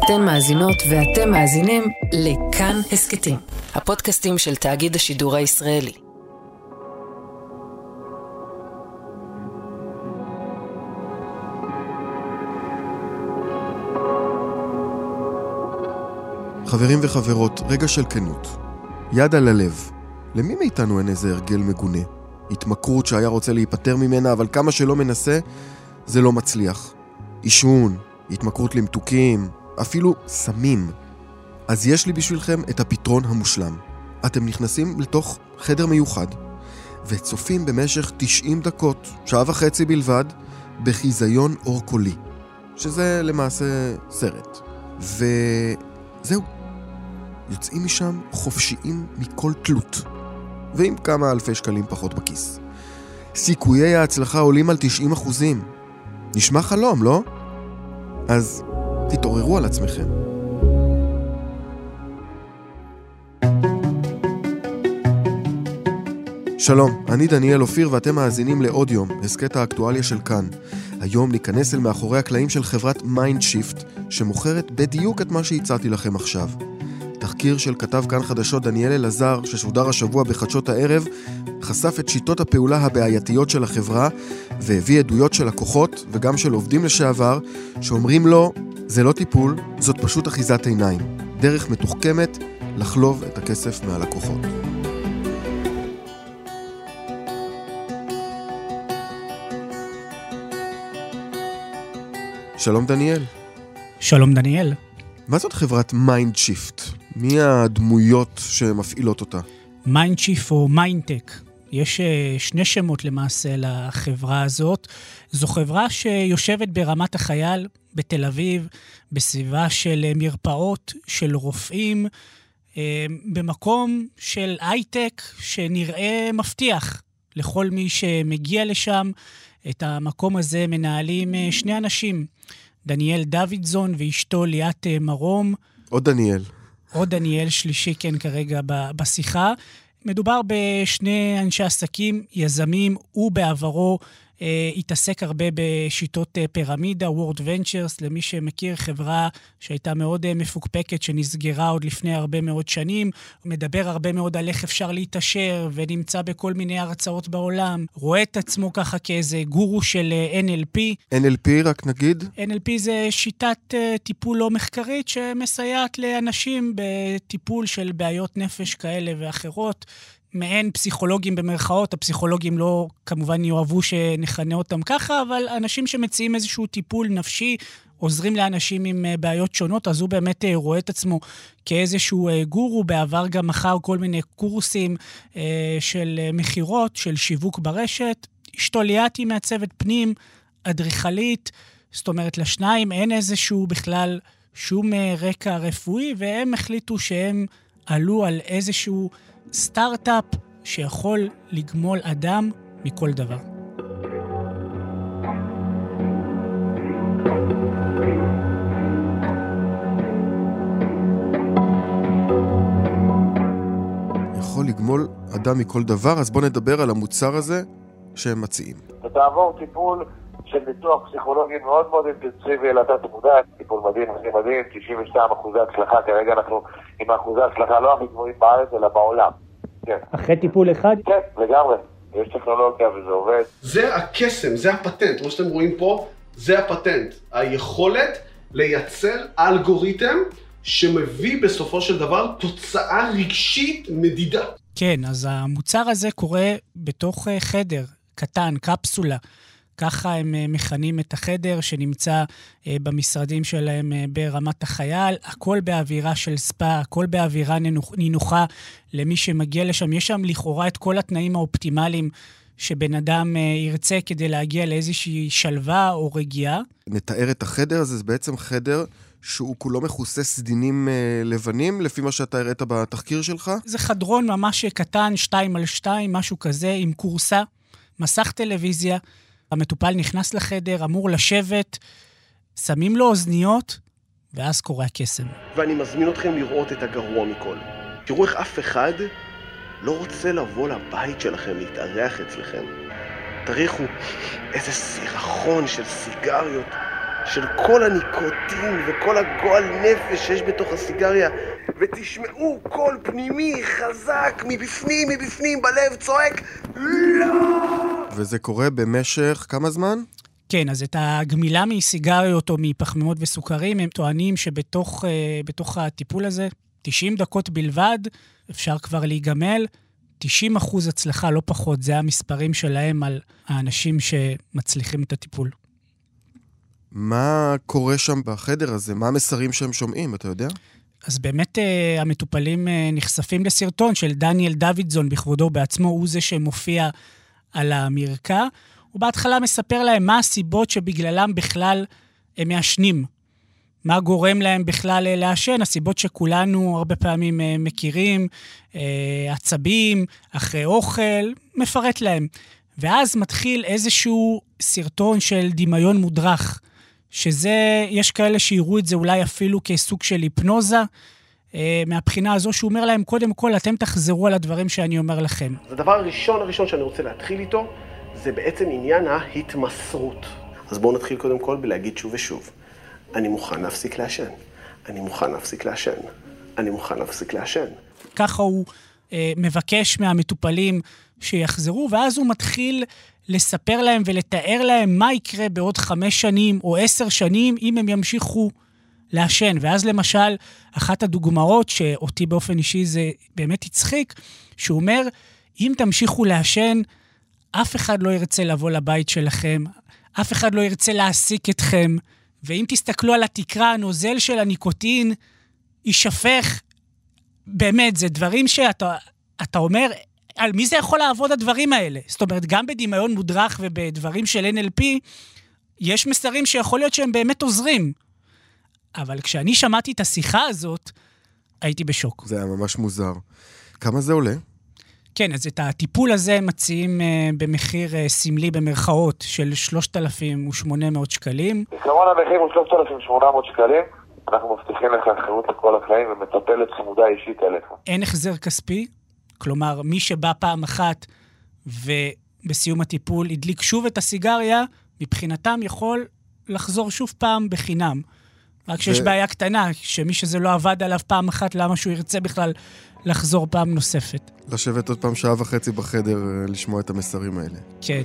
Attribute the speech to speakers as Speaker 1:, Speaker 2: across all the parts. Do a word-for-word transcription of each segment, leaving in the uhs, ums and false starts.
Speaker 1: אתן מאזינות ואתם מאזינים לכאן הסקטים, הפודקאסטים של תאגיד השידור הישראלי.
Speaker 2: חברים וחברות, רגע של כנות. יד על הלב. למי מאיתנו אין איזה הרגל מגונה? התמכרות שהיה רוצה להיפטר ממנה, אבל כמה שלא מנסה, זה לא מצליח. עישון, התמכרות למתוקים, אפילו סמים. אז יש לי בשבילכם את הפתרון המושלם. אתם נכנסים לתוך חדר מיוחד, וצופים במשך תשעים דקות, שעה וחצי בלבד, בחיזיון אור קולי, שזה למעשה סרט. וזהו. יוצאים משם חופשיים מכל תלות, ועם כמה אלפי שקלים פחות בכיס. סיכויי ההצלחה עולים על תשעים אחוזים. נשמע חלום, לא? אז תתעוררו על עצמכם. שלום, אני דניאל אופיר ואתם מאזינים לעוד יום, הסקט האקטואליה של כאן. היום ניכנס אל מאחורי הקלעים של חברת מיינדשיפט, שמוכרת בדיוק את מה שהצעתי לכם עכשיו. תחקיר של כתב כאן חדשות דניאל אלעזר, ששודר השבוע בחדשות הערב, חשף את שיטות הפעולה הבעייתיות של החברה, והביא עדויות של לקוחות וגם של עובדים לשעבר, שאומרים לו, זה לא טיפול, זאת פשוט אחיזת עיניים. דרך מתוחכמת לחלוב את הכסף מהלקוחות. שלום דניאל.
Speaker 3: שלום דניאל.
Speaker 2: מה זאת חברת מיינדשיפט? מי הדמויות שמפעילות אותה?
Speaker 3: מיינדשיפט או מיינדטק. יש שני שמות למעשה לחברה הזאת. זו חברה שיושבת ברמת החייל בתל אביב, בסביבה של מרפאות, של רופאים, במקום של הייטק שנראה מבטיח לכל מי שמגיע לשם. את המקום הזה מנהלים שני אנשים, דניאל דוידזון ואשתו ליאת מרום. עוד
Speaker 2: דניאל.
Speaker 3: עוד דניאל שלישי, כן, כרגע בשיחה. מדובר בשני אנשי עסקים, יזמים, ובעברו אה, התעסק הרבה בשיטות אה, פירמידה, World Ventures, למי שמכיר, חברה שהייתה מאוד אה, מפוקפקת, שנסגרה עוד לפני הרבה מאוד שנים. הוא מדבר הרבה מאוד על איך אפשר להתעשר, ונמצא בכל מיני הרצאות בעולם. רואה את עצמו ככה כאיזה גורו של אה, אן אל פי.
Speaker 2: אן אל פי, רק נגיד?
Speaker 3: אן אל פי זה שיטת אה, טיפול לא מחקרית, שמסייעת לאנשים בטיפול של בעיות נפש כאלה ואחרות. מעין פסיכולוגים במרכאות, הפסיכולוגים לא כמובן יאהבו שנכנה אותם ככה, אבל אנשים שמציעים איזשהו טיפול נפשי, עוזרים לאנשים עם בעיות שונות, אז הוא באמת רואה את עצמו כאיזשהו גורו, בעבר גם מחר כל מיני קורסים של מחירות, של שיווק ברשת. אשתו ליאת היא מעצבת פנים, אדריכלית, זאת אומרת לשניים אין איזשהו בכלל שום רקע רפואי, והם החליטו שהם עלו על איזשהו סטארט-אפ שיכול לגמול אדם מכל דבר.
Speaker 2: יכול לגמול אדם מכל דבר, אז בוא נדבר על המוצר הזה שהם מציעים.
Speaker 4: ותעבור טיפול של ניתוח פסיכולוגי מאוד מאוד אינטנסיבי לתת מודע, טיפול מדהים, מדהים, מדהים, תשעים ושתיים אחוזי הצלחה, כרגע אנחנו עם אחוזי הצלחה לא הכי גבוהים בארץ אלא בעולם. כן.
Speaker 3: אחרי טיפול אחד?
Speaker 4: כן, לגמרי. יש טכנולוגיה וזה עובד.
Speaker 5: זה הקסם, זה הפטנט. כמו שאתם רואים פה, זה הפטנט. היכולת לייצר אלגוריתם שמביא בסופו של דבר תוצאה רגשית מדידה.
Speaker 3: כן, אז המוצר הזה קורה בתוך חדר קטן, קפסולה. ככה הם מכנים את החדר שנמצא במשרדים שלהם ברמת החייל. הכל באווירה של ספא, הכל באווירה נינוחה למי שמגיע לשם. יש שם לכאורה את כל התנאים האופטימליים שבן אדם ירצה כדי להגיע לאיזושהי שלווה או רגיעה.
Speaker 2: נתאר את החדר הזה, זה בעצם חדר שהוא כולו מכוסה סדינים לבנים, לפי מה שאתה הראית בתחקיר שלך?
Speaker 3: זה חדרון ממש קטן, שתיים על שתיים, משהו כזה, עם קורסה, מסך טלוויזיה. המטופל נכנס לחדר, אמור לשבת, שמים לו אוזניות, ואז קורה הקסם.
Speaker 5: ואני מזמין אתכם לראות את הגרוע מכל. תראו איך אף אחד לא רוצה לבוא לבית שלכם, להתארח אצלכם. תריחו איזה סירחון של סיגריות, של כל הניקוטין וכל הגועל נפש שיש בתוך הסיגריה, ותשמעו קול פנימי חזק מבפנים, מבפנים, בלב צועק, לא!
Speaker 2: וזה קורה במשך כמה זמן?
Speaker 3: כן, אז את הגמילה מסיגריות או מפחמימות וסוכרים, הם טוענים שבתוך בתוך הטיפול הזה, תשעים דקות בלבד, אפשר כבר להיגמל, תשעים אחוז הצלחה, לא פחות, זה המספרים שלהם על האנשים שמצליחים את הטיפול.
Speaker 2: מה קורה שם בחדר הזה? מה המסרים שהם שומעים, אתה יודע?
Speaker 3: אז באמת המטופלים נחשפים לסרטון של דניאל דוידזון בכבודו בעצמו, הוא זה שמופיע על המרקע, הוא בהתחלה מספר להם מה הסיבות שבגללם בכלל הם מעשנים. מה גורם להם בכלל לעשן, הסיבות שכולנו הרבה פעמים מכירים, עצבים, אחרי אוכל, מפרט להם. ואז מתחיל איזשהו סרטון של דמיון מודרך, שזה, יש כאלה שיראו את זה אולי אפילו כסוג של היפנוזה, מהבחינה הזו שהוא אומר להם, קודם כל, אתם תחזרו על הדברים שאני אומר לכם.
Speaker 5: הדבר הראשון הראשון שאני רוצה להתחיל איתו, זה בעצם עניין ההתמסרות. אז בואו נתחיל קודם כל בלהגיד שוב ושוב. אני מוכן להפסיק לעשן. אני מוכן להפסיק לעשן. אני מוכן להפסיק לעשן.
Speaker 3: ככה הוא אה, מבקש מהמטופלים שיחזרו, ואז הוא מתחיל לספר להם ולתאר להם מה יקרה בעוד חמש שנים או עשר שנים אם הם ימשיכו לעשן. ואז למשל, אחת הדוגמאות שאותי באופן אישי זה באמת הצחיק, שהוא אומר, אם תמשיכו לעשן, אף אחד לא ירצה לבוא לבית שלכם, אף אחד לא ירצה להעסיק אתכם, ואם תסתכלו על התקרה, הנוזל של הניקוטין יישפך, באמת, זה דברים שאתה אתה אומר, על מי זה יכול לעבוד הדברים האלה? זאת אומרת, גם בדמיון מודרך ובדברים של אן אל פי, יש מסרים שיכול להיות שהם באמת עוזרים. אבל כשאני שמעתי את השיחה הזאת, הייתי בשוק.
Speaker 2: זה היה ממש מוזר. כמה זה עולה?
Speaker 3: כן, אז את הטיפול הזה מציעים uh, במחיר uh, סמלי במרכאות של שלושת אלפים ושמונה מאות שקלים.
Speaker 4: בעיקרון המחיר הוא שלושת אלפים ושמונה מאות שקלים. אנחנו מבטיחים לך חירות לכל החיים ומטפלת צמודה אישית אליך.
Speaker 3: אין החזר כספי, כלומר, מי שבא פעם אחת ובסיום הטיפול הדליק שוב את הסיגריה, מבחינתם יכול לחזור שוב פעם בחינם. רק שיש ו... בעיה קטנה, שמי שזה לא עבד עליו פעם אחת, למה שהוא ירצה בכלל לחזור פעם נוספת.
Speaker 2: לשבת עוד פעם שעה וחצי בחדר, לשמוע את המסרים האלה.
Speaker 3: כן.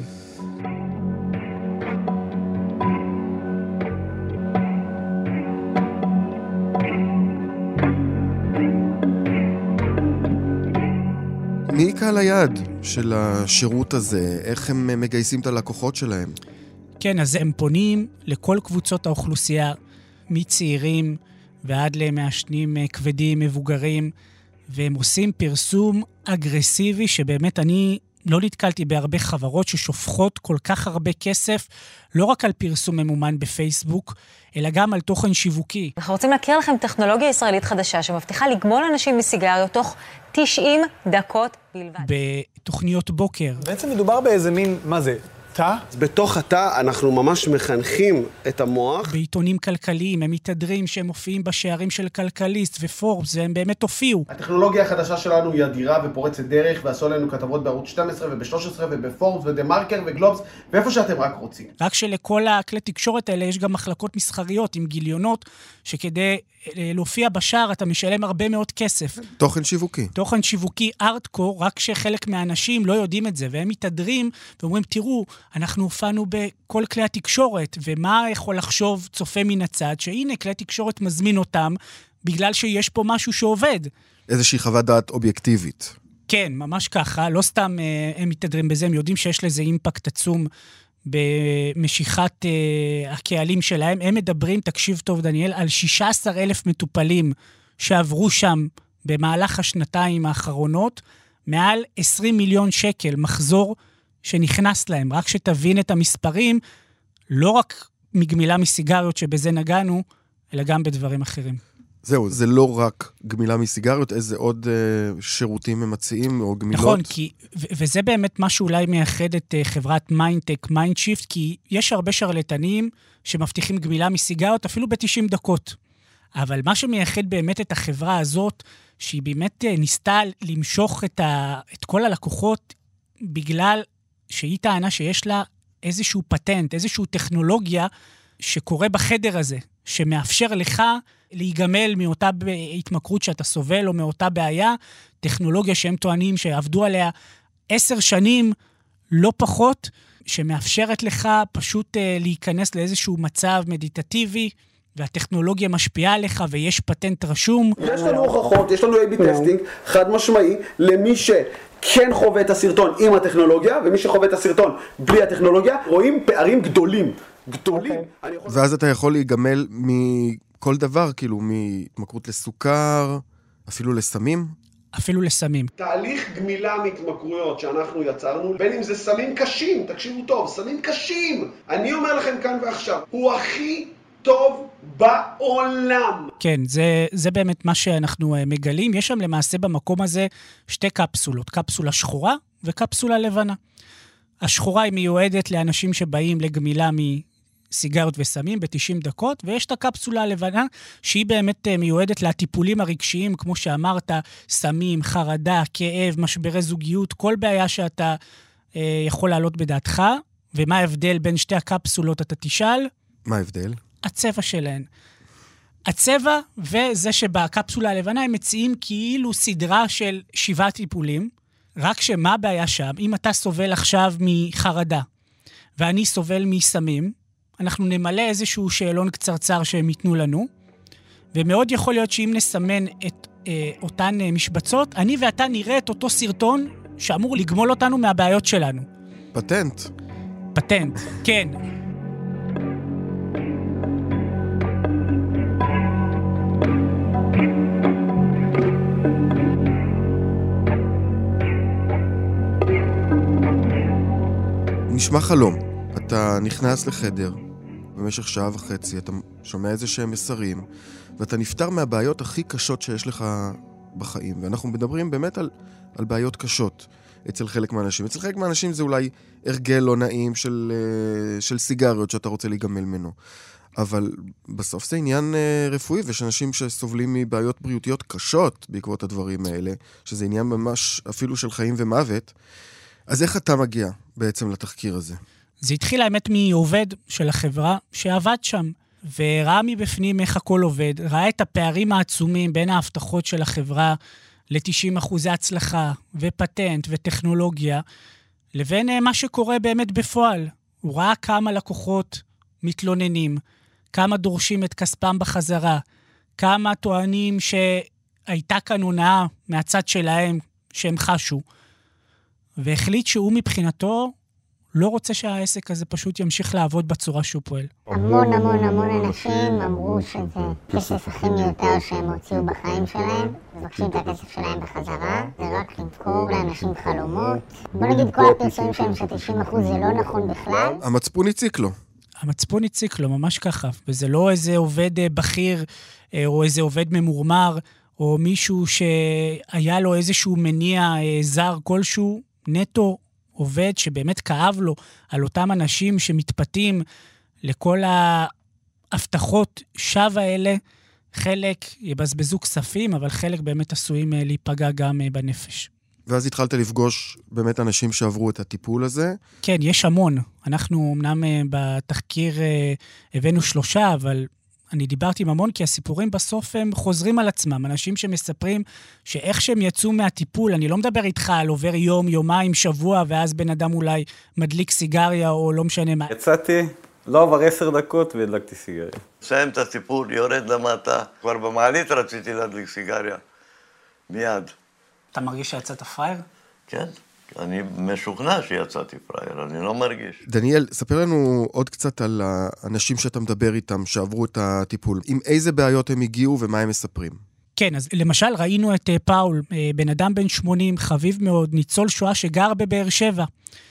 Speaker 2: מי קהל היעד של השירות הזה? איך הם מגייסים את הלקוחות שלהם?
Speaker 3: כן, אז הם פונים לכל קבוצות האוכלוסייה, מצעירים ועד למעשנים כבדים, מבוגרים, והם עושים פרסום אגרסיבי, שבאמת אני לא נתקלתי בהרבה חברות ששופכות כל כך הרבה כסף, לא רק על פרסום ממומן בפייסבוק, אלא גם על תוכן שיווקי.
Speaker 6: אנחנו רוצים להכיר לכם טכנולוגיה ישראלית חדשה, שמבטיחה לגמול אנשים מסיגריות תוך תשעים דקות בלבד.
Speaker 3: בתוכניות בוקר.
Speaker 7: בעצם מדובר באיזה מין, מה זה? תא?
Speaker 5: בתוך התא אנחנו ממש מחנכים את המוח.
Speaker 3: בעיתונים כלכליים, הם מתהדרים שהם מופיעים בשערים של כלכליסט ופורבס, והם באמת הופיעו.
Speaker 5: הטכנולוגיה החדשה שלנו היא אדירה ופורצת דרך, ועשו עלינו כתבות בערוץ שתים עשרה וב-שלוש עשרה ובפורבס ודה-מרקר וגלובס, ואיפה שאתם רק רוצים.
Speaker 3: רק שלכל הכלי תקשורת האלה יש גם מחלקות מסחריות עם גיליונות, שכדי להופיע בשער אתה משלם הרבה מאוד כסף.
Speaker 2: תוכן שיווקי.
Speaker 3: תוכן שיווקי ארטקור, רק שחלק מהאנשים לא יודעים את זה, והם מתהדרים ואומרים, תראו, אנחנו הופענו בכל כלי התקשורת, ומה יכול לחשוב צופה מן הצד, שהנה כלי תקשורת מזמין אותם, בגלל שיש פה משהו שעובד. איזושהי
Speaker 2: חוות דעת אובייקטיבית.
Speaker 3: כן, ממש ככה, לא סתם אה, הם מתהדרים בזה, הם יודעים שיש לזה אימפקט עצום במשיכת אה, הקהלים שלהם. הם מדברים, תקשיב טוב דניאל, על שישה עשר אלף מטופלים שעברו שם במהלך השנתיים האחרונות, מעל עשרים מיליון שקל מחזור שנכנס להם. רק שתבין את המספרים, לא רק מגמילה מסיגריות שבזה נגענו, אלא גם בדברים אחרים.
Speaker 2: זהו, זה לא רק גמילה מסיגריות, איזה עוד אה, שירותים הם מציעים או גמילות?
Speaker 3: נכון, כי, ו- וזה באמת מה שאולי מייחד את אה, חברת מיינדטק, מיינדשיפט, כי יש הרבה שרלטנים שמבטיחים גמילה מסיגריות אפילו ב-תשעים דקות. אבל מה שמייחד באמת את החברה הזאת, שהיא באמת אה, ניסתה למשוך את, ה- את כל הלקוחות, בגלל שהיא טענה שיש לה איזשהו פטנט, איזשהו טכנולוגיה, שקורה בחדר הזה, שמאפשר לך להיגמל מאותה התמכרות שאתה סובל, או מאותה בעיה, טכנולוגיה שהם טוענים שעבדו עליה עשר שנים, לא פחות, שמאפשרת לך פשוט להיכנס לאיזשהו מצב מדיטטיבי, והטכנולוגיה משפיעה עליך, ויש פטנט רשום.
Speaker 8: יש לנו הוכחות, יש לנו איי בי טסטינג, חד משמעי, למי שכן חווה את הסרטון עם הטכנולוגיה, ומי שחווה את הסרטון בלי הטכנולוגיה, רואים פערים גדולים. גדולים.
Speaker 2: ואז אתה יכול להיגמל מכל דבר, כאילו, מהתמכרות לסוכר, אפילו לסמים?
Speaker 3: אפילו לסמים.
Speaker 5: תהליך גמילה מהתמכרויות שאנחנו יצרנו, בין אם זה סמים קשים, תקשיבו טוב, סמים קשים, אני אומר לכם כאן ועכשיו, הוא הכי טוב בעולם.
Speaker 3: כן, זה, זה באמת מה שאנחנו מגלים. יש שם למעשה במקום הזה שתי קפסולות, קפסולה שחורה וקפסולה לבנה. השחורה היא מיועדת לאנשים שבאים לגמילה מסיגריות וסמים ב-תשעים דקות, ויש את הקפסולה הלבנה שהיא באמת מיועדת לטיפולים הרגשיים, כמו שאמרת, סמים, חרדה, כאב, משברי זוגיות, כל בעיה שאתה אה, יכול לעלות בדעתך. ומה ההבדל בין שתי הקפסולות אתה תשאל?
Speaker 2: מה ההבדל?
Speaker 3: הצבע שלהן. הצבע וזה שבקפסולה הלבנה הם מציעים כאילו סדרה של שבעה טיפולים, רק שמה הבעיה שם? אם אתה סובל עכשיו מחרדה, ואני סובל מסמים, אנחנו נמלא איזשהו שאלון קצרצר שהם ייתנו לנו, ומאוד יכול להיות שאם נסמן את אה, אותן אה, משבצות, אני ואתה נראה את אותו סרטון שאמור לגמול אותנו מהבעיות שלנו.
Speaker 2: פטנט.
Speaker 3: פטנט, כן.
Speaker 2: נשמע חלום. אתה נכנס לחדר במשך שעה וחצי, אתה שומע איזה שהם מסרים, ואתה נפטר מהבעיות הכי קשות שיש לך בחיים. ואנחנו מדברים באמת על, על בעיות קשות אצל חלק מהאנשים. אצל חלק מהאנשים זה אולי הרגל לא נעים של, של סיגריות שאתה רוצה להיגמל ממנו. אבל בסוף זה עניין רפואי, ויש אנשים שסובלים מבעיות בריאותיות קשות בעקבות הדברים האלה, שזה עניין ממש אפילו של חיים ומוות. אז איך אתה מגיע בעצם לתחקיר הזה?
Speaker 3: זה התחיל האמת מעובד של החברה שעבד שם, וראה מבפנים איך הכל עובד, ראה את הפערים העצומים בין ההבטחות של החברה ל-תשעים אחוזי הצלחה ופטנט וטכנולוגיה, לבין מה שקורה באמת בפועל. הוא ראה כמה לקוחות מתלוננים, כמה דורשים את כספם בחזרה, כמה טוענים שהייתה כאן הונאה מהצד שלהם שהם חשו, והחליט שהוא מבחינתו לא רוצה שהעסק הזה פשוט ימשיך לעבוד בצורה שהוא פועל.
Speaker 9: המון המון המון אנשים אמרו שזה כסף הכי מיותר שהם הוציאו בחיים שלהם, מבקשים את הכסף שלהם בחזרה, זה רק למכור לאנשים חלומות. בוא נגיד כל הפרסומים שלהם ש-תשעים אחוז זה לא נכון בכלל.
Speaker 2: המצפון הציק לו.
Speaker 3: המצפון הציק לו, ממש ככה, וזה לא איזה עובד בכיר או איזה עובד ממורמר, או מישהו שהיה לו איזשהו מניע זר כלשהו, נטו עובד שבאמת כאב לו על אותם אנשים שמתפתים לכל ההבטחות שווא האלה, חלק יבזבזו כספים, אבל חלק באמת עשויים להיפגע גם בנפש.
Speaker 2: ואז התחלת לפגוש באמת אנשים שעברו את הטיפול הזה?
Speaker 3: כן, יש המון. אנחנו אמנם בתחקיר הבאנו שלושה, אבל אני דיברתי עם המון, כי הסיפורים בסוף הם חוזרים על עצמם. אנשים שמספרים שאיך שהם יצאו מהטיפול, אני לא מדבר איתך על עובר יום, יומיים, שבוע, ואז בן אדם אולי מדליק סיגריה או לא משנה מה.
Speaker 10: יצאתי, לא עבר עשר דקות והדלקתי סיגריה.
Speaker 11: סיים את הטיפול, יורד למטה. כבר במעלית רציתי להדליק סיגריה. מיד.
Speaker 3: אתה מרגיש שיצאת פרייר?
Speaker 11: כן. אני משוכנע שיצאתי פרייר, אני לא מרגיש.
Speaker 2: דניאל, ספר לנו עוד קצת על האנשים שאתה מדבר איתם, שעברו את הטיפול. עם איזה בעיות הם הגיעו ומה הם מספרים?
Speaker 3: כן, אז למשל ראינו את פאול, בן אדם בן שמונים, חביב מאוד, ניצול שואה שגר בבאר שבע.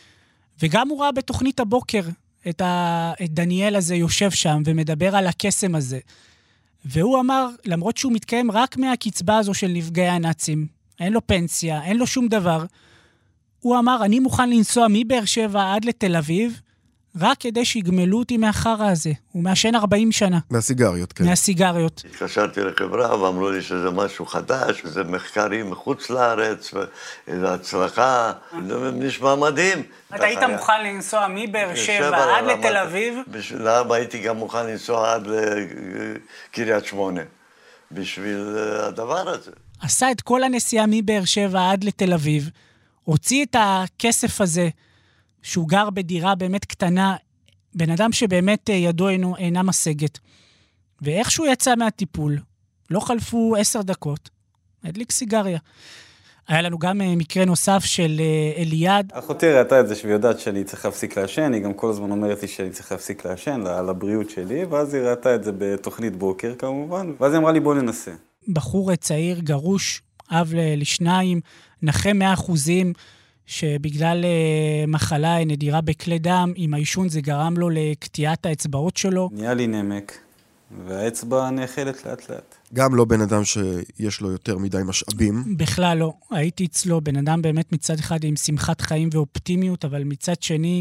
Speaker 3: וגם הוא ראה בתוכנית הבוקר את, ה... את דניאל הזה יושב שם ומדבר על הקסם הזה. והוא אמר, למרות שהוא מתקיים רק מהקצבה הזו של נפגעי הנאצים, אין לו פנסיה, אין לו שום דבר, הוא אמר, אני מוכן לנסוע מבאר שבע עד לתל אביב, רק כדי שיגמלו אותי מהחרה הזה. הוא מעשן ארבעים שנה.
Speaker 2: מהסיגריות, כן.
Speaker 3: מהסיגריות.
Speaker 11: התקשרתי לחברה ואמרו לי שזה משהו חדש, וזה מחקרים מחוץ לארץ, וזה הצלחה, זה נשמע מדהים.
Speaker 3: אתה היית מוכן לנסוע מבאר שבע עד לתל אביב?
Speaker 11: למה הייתי גם מוכן לנסוע עד לקריית שמונה, בשביל הדבר הזה.
Speaker 3: עשה את כל הנסיעה מבאר שבע עד לתל אביב, הוציא את הכסף הזה, שהוא גר בדירה באמת קטנה, בן אדם שבאמת ידו אינו, אינה משגת. ואיכשהו יצא מהטיפול, לא חלפו עשר דקות, הדליק סיגריה. היה לנו גם מקרה נוסף של אליעד.
Speaker 10: אחותי ראתה את זה ויודעת שאני צריך להפסיק לעשן, היא גם כל הזמן אומרת לי שאני צריך להפסיק לעשן, לבריאות שלי, ואז היא ראתה את זה בתוכנית בוקר כמובן, ואז היא אמרה לי בוא ננסה.
Speaker 3: בחור צעיר, גרוש, אב לשניים, נכה מאה אחוזים, שבגלל מחלה נדירה בכלי דם, עם האישון זה גרם לו לקטיעת האצבעות שלו.
Speaker 10: נהיה לי נמק, והאצבע נאכלת לאט לאט.
Speaker 2: גם לא בן אדם שיש לו יותר מדי משאבים.
Speaker 3: בכלל לא. הייתי אצלו בן אדם באמת מצד אחד עם שמחת חיים ואופטימיות, אבל מצד שני,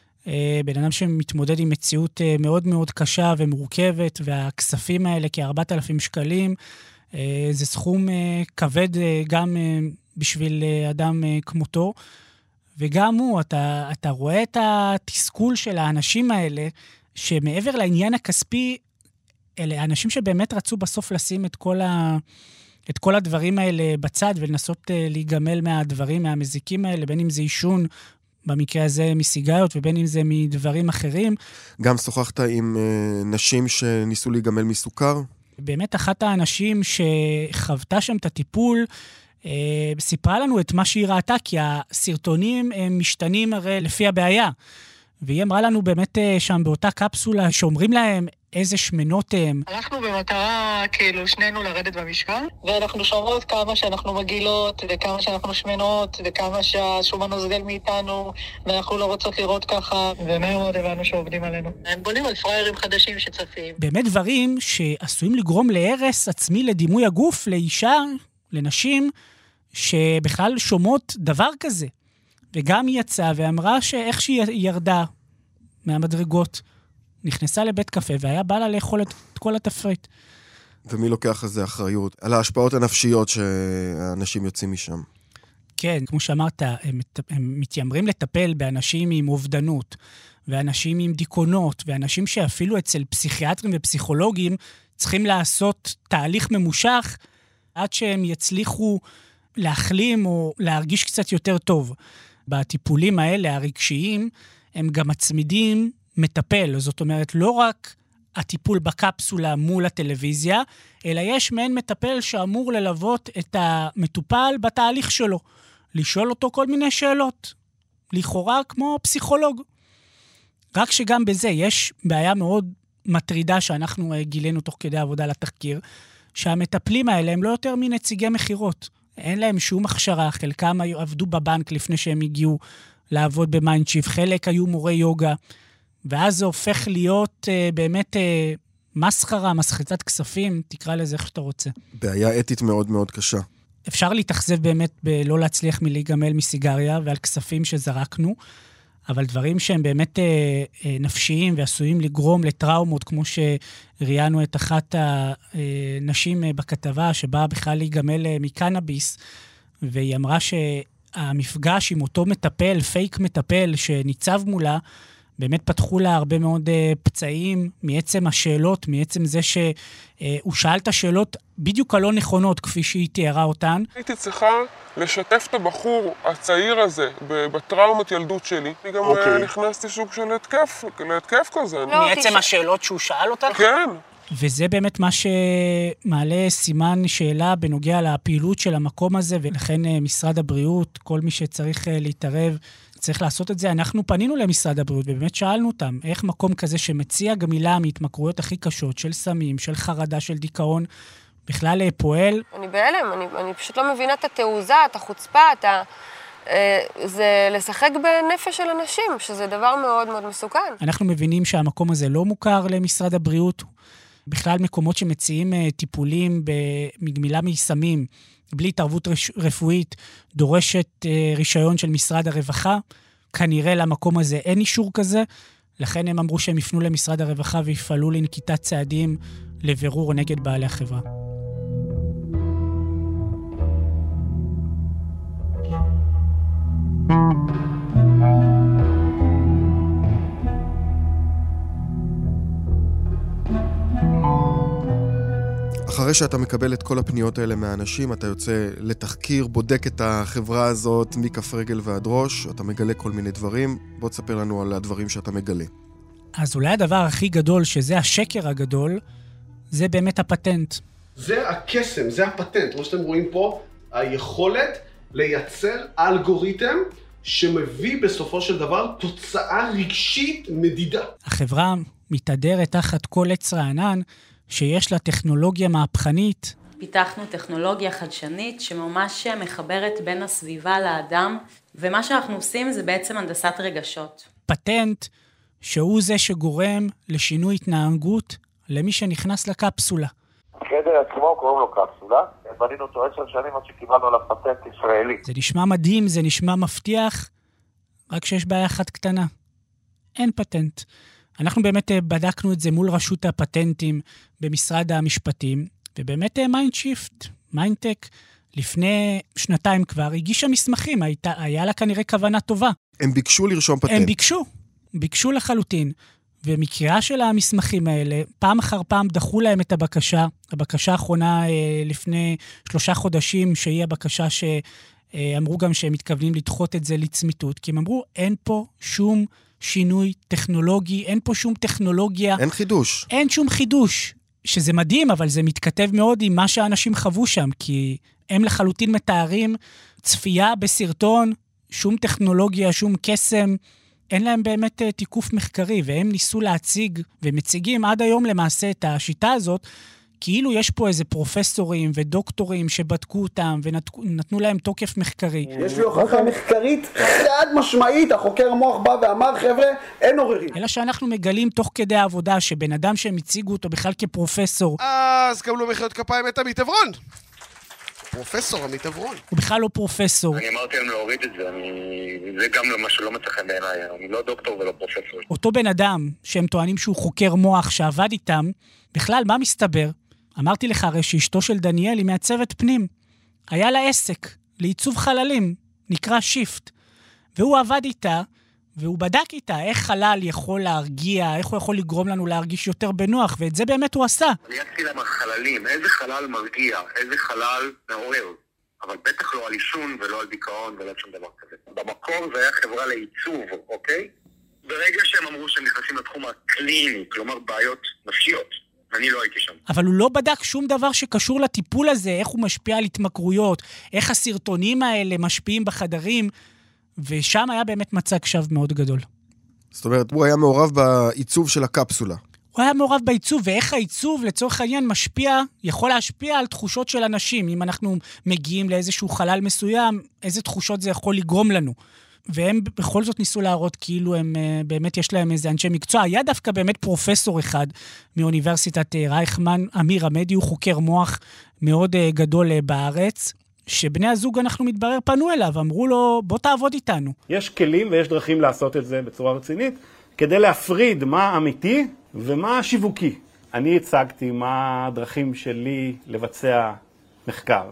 Speaker 3: בן אדם שמתמודד עם מציאות מאוד מאוד קשה ומורכבת, והכספים האלה כארבעת אלפים שקלים, זה סכום כבד גם בשביל אדם כמותו, וגם הוא, אתה, אתה רואה את התסכול של האנשים האלה, שמעבר לעניין הכספי, אלה אנשים שבאמת רצו בסוף לשים את כל, ה, את כל הדברים האלה בצד, ולנסות להיגמל מהדברים, מהמזיקים האלה, בין אם זה אישון, במקרה הזה מסיגריות, ובין אם זה מדברים אחרים.
Speaker 2: גם שוחחת עם uh, נשים שניסו להיגמל מסוכר?
Speaker 3: באמת אחת האנשים שחוותה שם את הטיפול, uh, סיפרה לנו את מה שהיא ראתה, כי הסרטונים הם משתנים הרי לפי הבעיה. והיא אמרה לנו באמת שם באותה קפסולה, שאומרים להם איזה שמנות הם.
Speaker 12: הלכנו במטרה, כאילו, שנינו לרדת במשקל, ואנחנו שומרות כמה שאנחנו מגילות, וכמה שאנחנו שמנות, וכמה שהשומן נוזל מאיתנו, ואנחנו לא רוצות לראות ככה, ומאוד הבנו שעובדים עלינו. הם בונים על פריירים חדשים שצפים.
Speaker 3: באמת דברים שעשויים לגרום להרס עצמי לדימוי הגוף, לאישה, לנשים, שבכלל שומעות דבר כזה. וגם היא יצאה ואמרה שאיך שהיא ירדה מהמדרגות, נכנסה לבית קפה, והיה בא לה לאכול את כל התפריט.
Speaker 2: ומי לוקח על זה אחריות? על ההשפעות הנפשיות שהאנשים יוצאים משם. כן,
Speaker 3: כמו שאמרת, הם, הם מתיימרים לטפל באנשים עם אובדנות, ואנשים עם דיכאונות, ואנשים שאפילו אצל פסיכיאטרים ופסיכולוגים צריכים לעשות תהליך ממושך, עד שהם יצליחו להחלים או להרגיש קצת יותר טוב. בטיפולים האלה, הרגשיים, הם גם מצמידים מטפל. זאת אומרת, לא רק הטיפול בקפסולה מול הטלוויזיה, אלא יש מעין מטפל שאמור ללוות את המטופל בתהליך שלו. לשאול אותו כל מיני שאלות. לכאורה כמו פסיכולוג. רק שגם בזה יש בעיה מאוד מטרידה שאנחנו גילינו תוך כדי עבודה לתחקיר, שהמטפלים האלה הם לא יותר מנציגי מחירות. אין להם שום הכשרה, חלקם עבדו בבנק לפני שהם הגיעו לעבוד במיינדשיפט, חלק היו מורי יוגה, ואז זה הופך להיות uh, באמת uh, מסחרה, מסחצת כספים, תקרא לזה איך שאתה רוצה.
Speaker 2: בעיה אתית מאוד מאוד קשה.
Speaker 3: אפשר להתאכזב באמת בלא להצליח מלהיגמל מסיגריה ועל כספים שזרקנו, אבל דברים שהם באמת אה, אה, נפשיים ועשויים לגרום לטראומות, כמו שראיינו את אחת הנשים אה, בכתבה, שבאה בכלל להיגמל אה, מקנאביס, והיא אמרה שהמפגש עם אותו מטפל, פייק מטפל שניצב מולה, באמת פתחו לה הרבה מאוד uh, פצעים מעצם השאלות, מעצם זה שהוא uh, שאל את השאלות בדיוק הלא נכונות, כפי שהיא תיארה אותן.
Speaker 13: הייתי צריכה לשתף את הבחור הצעיר הזה בטראומת ילדות שלי. אני גם okay. נכנסתי סוג של התקף, להתקף כזה.
Speaker 3: לא, מעצם תש... השאלות שהוא שאל אותן?
Speaker 13: כן.
Speaker 3: וזה באמת מה שמעלה סימן שאלה בנוגע לפעילות של המקום הזה, ולכן משרד הבריאות, כל מי שצריך להתערב, צריך לעשות את זה. אנחנו פנינו למשרד הבריאות, ובאמת שאלנו אותם, איך מקום כזה שמציע גמילה מהתמכרויות הכי קשות, של סמים, של חרדה, של דיכאון, בכלל פועל.
Speaker 14: אני בהלם, אני, אני פשוט לא מבינה את התעוזה, את החוצפה, את ה... זה לשחק בנפש של אנשים, שזה דבר מאוד מאוד מסוכן.
Speaker 3: אנחנו מבינים שהמקום הזה לא מוכר למשרד הבריאות, בכלל מקומות שמציעים טיפולים מגמילה מסמים, בלי התערבות רפואית, דורשת רישיון של משרד הרווחה. כנראה למקום הזה אין אישור כזה, לכן הם אמרו שהם יפנו למשרד הרווחה ויפעלו לנקיטת צעדים לבירור נגד בעלי החברה.
Speaker 2: אחרי שאתה מקבל את כל הפניות האלה מהאנשים, אתה יוצא לתחקיר, בודק את החברה הזאת מכף רגל ועד ראש, אתה מגלה כל מיני דברים. בוא תספר לנו על הדברים שאתה מגלה.
Speaker 3: אז אולי הדבר הכי גדול, שזה השקר הגדול, זה באמת הפטנט.
Speaker 5: זה הקסם, זה הפטנט. מה שאתם רואים פה, היכולת לייצר אלגוריתם שמביא בסופו של דבר תוצאה רגשית מדידה.
Speaker 3: החברה מתהדרת תחת כל עץ רענן, שיש לה טכנולוגיה מהפכנית.
Speaker 15: פיתחנו טכנולוגיה חדשנית שממש מחברת בין הסביבה לאדם, ומה שאנחנו עושים זה בעצם הנדסת רגשות.
Speaker 3: פטנט שהוא זה שגורם לשינוי התנהגות למי שנכנס לקפסולה.
Speaker 4: החדר עצמו קוראים לו קפסולה, בנינו אותו עשר שנים עד שקיבלנו עליו פטנט ישראלי.
Speaker 3: זה נשמע מדהים, זה נשמע מבטיח, רק שיש בעיה אחת קטנה. אין פטנט. אנחנו באמת בדקנו את זה מול רשות הפטנטים במשרד המשפטים, ובאמת מיינדשיפט, מיינדטק, לפני שנתיים כבר, הגישה מסמכים, הייתה, היה לה כנראה כוונה טובה.
Speaker 2: הם ביקשו לרשום פטנט.
Speaker 3: הם ביקשו, ביקשו לחלוטין. ומקריאה של המסמכים האלה, פעם אחר פעם דחו להם את הבקשה, הבקשה האחרונה אה, לפני שלושה חודשים, שהיא הבקשה שאמרו גם שהם מתכוונים לדחות את זה לצמיתות, כי הם אמרו, אין פה שום שינוי טכנולוגי, אין פה שום טכנולוגיה.
Speaker 2: אין חידוש.
Speaker 3: אין שום חידוש, שזה מדהים, אבל זה מתכתב מאוד עם מה שאנשים חוו שם, כי הם לחלוטין מתארים צפייה בסרטון, שום טכנולוגיה, שום קסם, אין להם באמת תיקוף מחקרי, והם ניסו להציג, ומציגים עד היום למעשה את השיטה הזאת, כאילו יש פה איזה פרופסורים ודוקטורים שבדקו אותם, ונתנו להם תוקף מחקרי.
Speaker 8: יש לי הוכחה מחקרית חד משמעית, החוקר מוח בא ואמר, חבר'ה, אין עוררין.
Speaker 3: אלא שאנחנו מגלים תוך כדי העבודה, שבן אדם שהם הציגו אותו בכלל כפרופסור.
Speaker 5: אז קבלו מחיאות כפיים את עמית עברון. פרופסור עמית עברון.
Speaker 3: הוא בכלל לא פרופסור.
Speaker 16: אני אמרתי להם להוריד את זה, אני... זה גם לא משהו לא מצא חן בעיניי, אני לא דוקטור ולא פרופסור.
Speaker 3: אותו בן אדם שהם טוענים שהוא חוקר מוח שעבד איתם, בכלל מה מסתבר? אמרתי לך הרי שאשתו של דניאל היא מעצבת פנים. היה לה עסק, לעיצוב חללים, נקרא שיפט. והוא עבד איתה, והוא בדק איתה איך חלל יכול להרגיע, איך הוא יכול לגרום לנו להרגיש יותר בנוח, ואת זה באמת הוא עשה.
Speaker 16: אני אעשי להם החללים, איזה חלל מרגיע, איזה חלל מעורר, אבל בטח לא על אישון ולא על דיכאון ולא שום דבר כזה. במקור זה היה חברה לעיצוב, אוקיי? ברגע שהם אמרו שהם נכנסים לתחום הקליני, כלומר בעיות נפשיות, אני לא הייתי שם.
Speaker 3: אבל הוא לא בדק שום דבר שקשור לטיפול הזה, איך הוא משפיע על התמכרויות, איך הסרטונים האלה משפיעים בחדרים, ושם היה באמת מצג שווא מאוד גדול.
Speaker 2: זאת אומרת, הוא היה מעורב בעיצוב של הקפסולה.
Speaker 3: הוא היה מעורב בעיצוב, ואיך העיצוב לצורך העניין משפיע, יכול להשפיע על תחושות של אנשים. אם אנחנו מגיעים לאיזשהו חלל מסוים, איזה תחושות זה יכול לגרום לנו. והם בכל זאת ניסו להראות כאילו הם באמת יש להם איזה אנשי מקצוע. היה דווקא באמת פרופסור אחד מאוניברסיטת רייכמן, אמיר עמדי, הוא חוקר מוח מאוד גדול בארץ, שבני הזוג אנחנו מתברר פנו אליו, אמרו לו בוא תעבוד איתנו.
Speaker 17: יש כלים ויש דרכים לעשות את זה בצורה רצינית, כדי להפריד מה אמיתי ומה שיווקי. אני הצגתי מה הדרכים שלי לבצע מחקר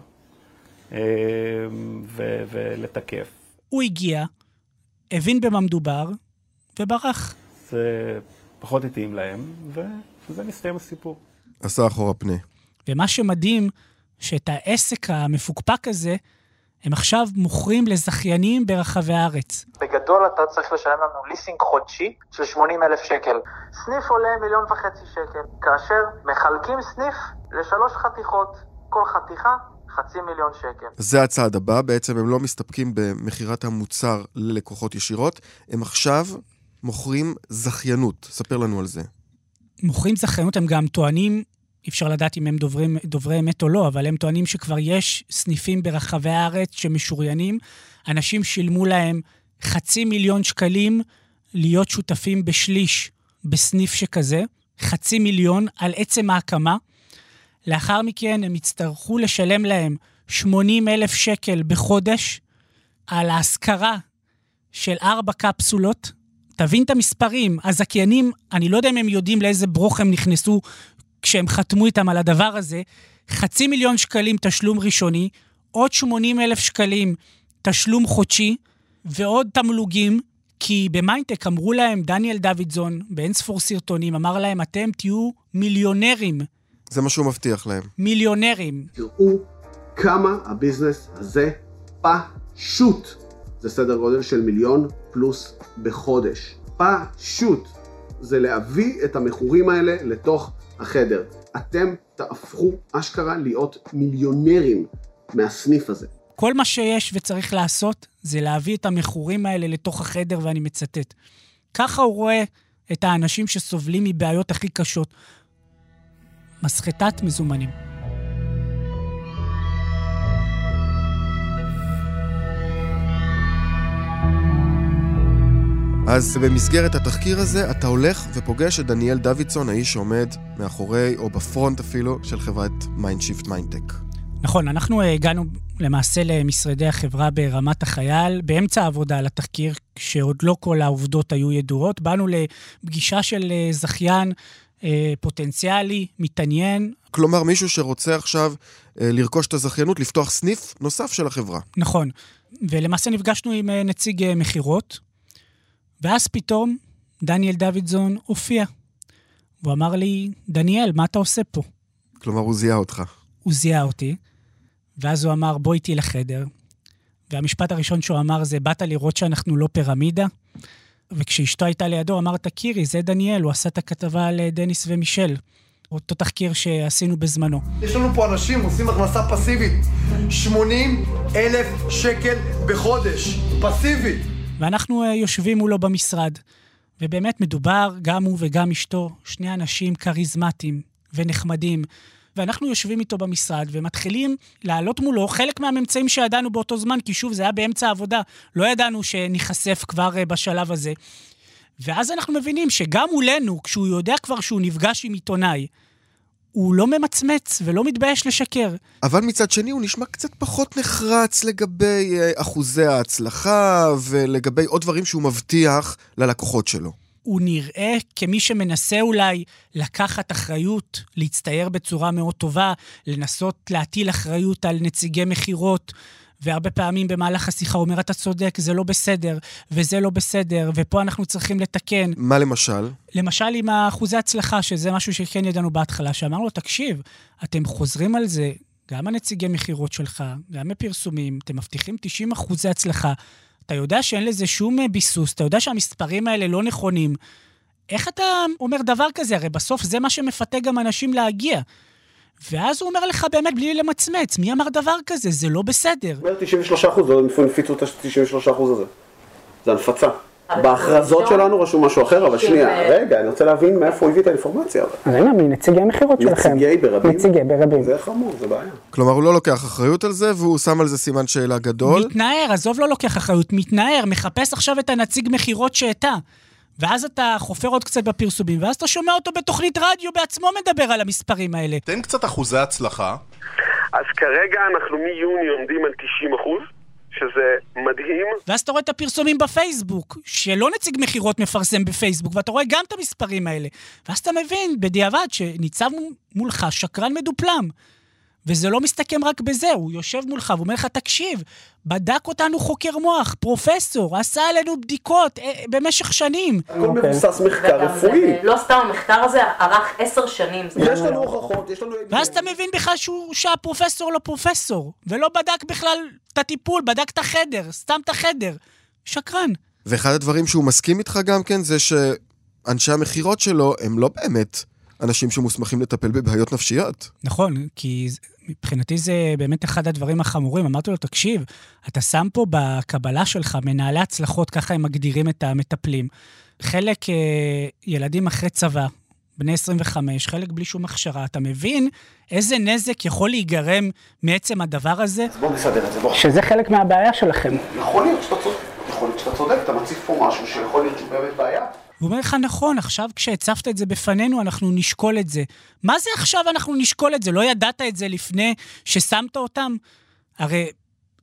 Speaker 17: ו- ולתקף.
Speaker 3: הוא הגיע, הבין במה מדובר, וברח.
Speaker 17: זה פחות התאים להם, וזה מסתיים הסיפור.
Speaker 2: עשה אחורה פני.
Speaker 3: ומה שמדהים, שאת העסק המפוקפק הזה, הם עכשיו מוכרים לזכיינים ברחבי הארץ.
Speaker 18: בגדול אתה צריך לשלם לנו ליסינג חודשי של שמונים אלף שקל. סניף עולה מיליון וחצי שקל, כאשר מחלקים סניף לשלוש חתיכות, כל חתיכה חצי מיליון שקל.
Speaker 2: זה הצעד הבא, בעצם הם לא מסתפקים במחירת המוצר ללקוחות ישירות, הם עכשיו מוכרים זכיינות. ספר לנו על זה.
Speaker 3: מוכרים זכיינות, הם גם טוענים, אי אפשר לדעת אם הם דוברים, דוברי אמת או לא, אבל הם טוענים שכבר יש סניפים ברחבי הארץ שמשוריינים, אנשים שילמו להם חצי מיליון שקלים להיות שותפים בשליש בסניף שכזה, חצי מיליון על עצם ההקמה, לאחר מכן הם יצטרכו לשלם להם שמונים אלף שקל בחודש על ההשכרה של ארבע קפסולות, תבין את המספרים, הזכיינים, אני לא יודע אם הם יודעים לאיזה ברוך הם נכנסו כשהם חתמו איתם על הדבר הזה, חצי מיליון שקלים תשלום ראשוני, עוד שמונים אלף שקלים תשלום חודשי, ועוד תמלוגים, כי במיינטק אמרו להם, דניאל דוידזון, באין ספור סרטונים, אמר להם, אתם תהיו מיליונרים.
Speaker 2: זה מה שהוא מבטיח להם.
Speaker 3: מיליונרים.
Speaker 5: תראו כמה הביזנס הזה פשוט. זה סדר גודל של מיליון פלוס בחודש. פשוט. זה להביא את המחירים האלה לתוך החדר. אתם תהפכו אשכרה להיות מיליונרים מהסניף הזה.
Speaker 3: כל מה שיש וצריך לעשות זה להביא את המחירים האלה לתוך החדר, ואני מצטט. ככה הוא רואה את האנשים שסובלים מבעיות הכי קשות. מסחטת מזומנים.
Speaker 2: אז במסגרת התחקיר הזה, אתה הולך ופוגש את דניאל דוידסון, האיש שעומד מאחורי, או בפרונט אפילו, של חברת מיינדשיפט מיינדטק.
Speaker 3: נכון, אנחנו הגענו למעשה למשרדי החברה ברמת החייל, באמצע העבודה על התחקיר, כשעוד לא כל העובדות היו ידועות. באנו לפגישה של זכיין אה, פוטנציאלי, מתעניין.
Speaker 2: כלומר, מישהו שרוצה עכשיו אה, לרכוש את הזכיינות, לפתוח סניף נוסף של החברה.
Speaker 3: נכון, ולמעשה נפגשנו עם אה, נציג אה, מחירות, ואז פתאום דניאל דוידזון הופיע. והוא אמר לי, דניאל, מה אתה עושה פה?
Speaker 2: כלומר, הוא זיהה אותך.
Speaker 3: הוא זיהה אותי, ואז הוא אמר, בוא איתי לחדר. והמשפט הראשון שהוא אמר זה, באת לראות שאנחנו לא פירמידה, וכשאשתו הייתה לידו, אמר, תכירי, זה דניאל, הוא עשה את הכתבה על דניס ומישל, אותו תחקיר שעשינו בזמנו.
Speaker 7: יש לנו פה אנשים, עושים הכנסה פסיבית, שמונים אלף שקל בחודש, פסיבית.
Speaker 3: ואנחנו יושבים מולו במשרד, ובאמת מדובר, גם הוא וגם אשתו, שני אנשים קריזמטיים ונחמדים, ואנחנו יושבים איתו במשרד, ומתחילים לעלות מולו חלק מהממצאים שידענו באותו זמן, כי שוב, זה היה באמצע העבודה, לא ידענו שנחשף כבר בשלב הזה. ואז אנחנו מבינים שגם מולנו, כשהוא יודע כבר שהוא נפגש עם עיתונאי, הוא לא ממצמץ ולא מתבייש לשקר.
Speaker 2: אבל מצד שני הוא נשמע קצת פחות נחרץ לגבי אחוזי ההצלחה, ולגבי עוד דברים שהוא מבטיח ללקוחות שלו.
Speaker 3: הוא נראה כמי שמנסה אולי לקחת אחריות, להצטייר בצורה מאוד טובה, לנסות להטיל אחריות על נציגי מחירות, והרבה פעמים במהלך השיחה הוא אומר, אתה צודק, זה לא בסדר, וזה לא בסדר, ופה אנחנו צריכים לתקן.
Speaker 2: מה למשל?
Speaker 3: למשל עם האחוזי הצלחה, שזה משהו שכן ידענו בהתחלה, שאמרנו לו, תקשיב, אתם חוזרים על זה, גם הנציגי מחירות שלך, גם בפרסומים, אתם מבטיחים תשעים אחוזי הצלחה, אתה יודע שאין לזה שום ביסוס, אתה יודע שהמספרים האלה לא נכונים. איך אתה אומר דבר כזה? הרי בסוף זה מה שמפתה גם אנשים להגיע. ואז הוא אומר לך באמת בלי למצמץ, מי אמר דבר כזה? זה לא בסדר.
Speaker 8: הוא אומר תשעים ושלושה אחוז, זה נפיצו את ה-תשעים ושלושה אחוז הזה. זה הנפצה. בהכרזות שלנו רשום משהו אחר, אבל שנייה, רגע, אני רוצה להבין מאיפה הוא הביא את האינפורמציה.
Speaker 3: אז אין לי נציגי המחירות שלכם.
Speaker 8: נציגי ברבים?
Speaker 3: נציגי ברבים.
Speaker 8: זה חמור, זה בעיה.
Speaker 2: כלומר, הוא לא לוקח אחריות על זה, והוא שם על זה סימן שאלה גדול.
Speaker 3: מתנער, עזוב לא לוקח אחריות, מתנער, מחפש עכשיו את הנציג מחירות שאתה. ואז אתה חופר עוד קצת בפרסומים, ואז אתה שומע אותו בתוכנית רדיו בעצמו מדבר על המספרים האלה.
Speaker 19: תן קצת אחוזי הצלחה.
Speaker 5: אז כרגע אנחנו מיוני עומדים על תשעים אחוז, שזה מדהים.
Speaker 3: ואז אתה רואה את הפרסומים בפייסבוק, שלא נציג מחירות מפרסם בפייסבוק, ואתה רואה גם את המספרים האלה. ואז אתה מבין בדיעבד שניצב מולך שקרן מדופלם. וזה לא מסתכם רק בזה, הוא יושב מולך ואומר לך, תקשיב, בדק אותנו חוקר מוח, פרופסור, עשה עלינו בדיקות אה, במשך שנים.
Speaker 8: הכל מבוסס מחקר רפואי.
Speaker 15: לא סתם, המחקר הזה ארך עשר שנים.
Speaker 8: יש לנו הוכחות, יש לנו...
Speaker 3: ואז אתה מבין בכלל שהוא, שהפרופסור לא פרופסור, ולא בדק בכלל את הטיפול, בדק את החדר, סתם את החדר. שקרן.
Speaker 2: ואחד הדברים שהוא מסכים איתך גם כן, זה שאנשי המחירות שלו הם לא באמת אנשים שמוסמכים לטפל בבעיות נפשיות.
Speaker 3: נכון, כי מבחינתי זה באמת אחד הדברים החמורים. אמרתי לו, תקשיב, אתה שם פה בקבלה שלך מנהלי הצלחות, ככה הם מגדירים את המטפלים. חלק אה, ילדים אחרי צבא, בני עשרים וחמש, חלק בלי שום הכשרה. אתה מבין איזה נזק יכול להיגרם מעצם הדבר הזה?
Speaker 8: אז בוא נסדר את זה, בוא.
Speaker 3: שזה חלק מהבעיה שלכם.
Speaker 8: יכול להיות שאתה צודק, יכול להיות שאתה צודק, אתה מציף פה משהו שיכול להיות באמת בעיה.
Speaker 3: הוא אומר לך, נכון, עכשיו כשהצפת את זה בפנינו, אנחנו נשקול את זה. מה זה עכשיו אנחנו נשקול את זה? לא ידעת את זה לפני ששמת אותם? הרי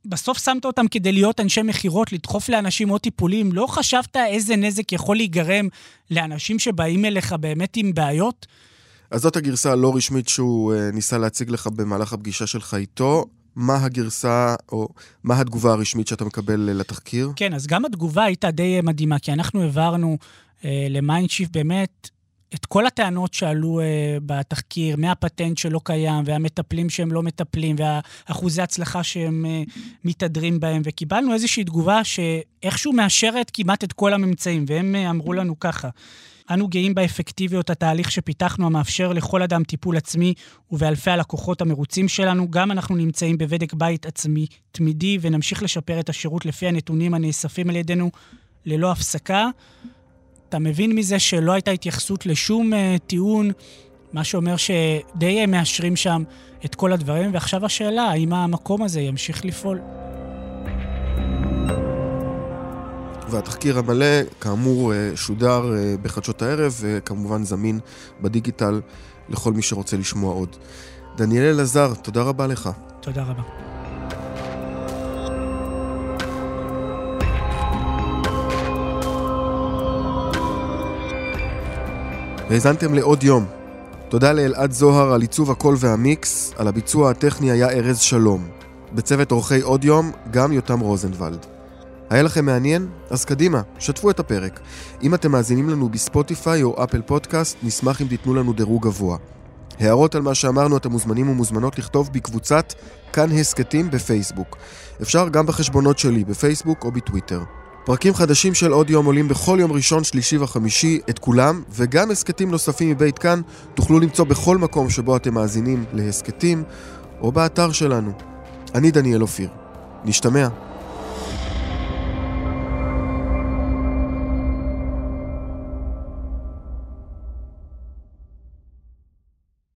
Speaker 3: בסוף שמת אותם כדי להיות אנשי מחירות, לדחוף לאנשים עוד טיפולים, לא חשבת איזה נזק יכול להיגרם לאנשים שבאים אליך באמת עם בעיות?
Speaker 2: אז זאת הגרסה הלא רשמית שהוא ניסה להציג לך במהלך הפגישה שלך איתו. מה הגרסה, או מה התגובה הרשמית שאתה מקבל לתחקיר?
Speaker 3: כן, אז גם התגובה הייתה די מדהימה, כי אנחנו העברנו אה, למיינדשיפט באמת את כל הטענות שעלו אה, בתחקיר, מהפטנט שלא קיים, והמטפלים שהם לא מטפלים, והאחוזי הצלחה שהם אה, מתהדרים בהם, וקיבלנו איזושהי תגובה שאיכשהו מאשרת כמעט את כל הממצאים, והם אה, אמרו לנו ככה, אנו גאים באפקטיביות התהליך שפיתחנו המאפשר לכל אדם טיפול עצמי ובאלפי הלקוחות המרוצים שלנו. גם אנחנו נמצאים בבדק בית עצמי תמידי ונמשיך לשפר את השירות לפי הנתונים הנאספים על ידינו ללא הפסקה. אתה מבין מזה שלא הייתה התייחסות לשום uh, טיעון, מה שאומר שדי מאשרים שם את כל הדברים, ועכשיו השאלה, האם המקום הזה ימשיך לפעול?
Speaker 2: והתחקיר המלא, כאמור, שודר בחדשות הערב, וכמובן זמין בדיגיטל לכל מי שרוצה לשמוע עוד. דניאל אלעזר, תודה רבה לך.
Speaker 3: תודה רבה.
Speaker 2: והזנתם לעוד יום. תודה לאלעד זוהר על עיצוב הקול והמיקס, על הביצוע הטכני היה ארז שלום. בצוות אורחי עוד יום, גם יותם רוזנבלד. היה לכם מעניין? אז קדימה, שתפו את הפרק. אם אתם מאזינים לנו בספוטיפיי או אפל פודקאסט, נשמח אם תיתנו לנו דירוג גבוה. הערות על מה שאמרנו אתם מוזמנים ומוזמנות לכתוב בקבוצת כאן הסקטים בפייסבוק. אפשר גם בחשבונות שלי בפייסבוק או בטוויטר. פרקים חדשים של עוד יום עולים בכל יום ראשון, שלישי וחמישי, את כולם, וגם הסקטים נוספים מבית כאן תוכלו למצוא בכל מקום שבו אתם מאזינים להסקטים או באתר שלנו. אני דניאל אופיר. נשתמע.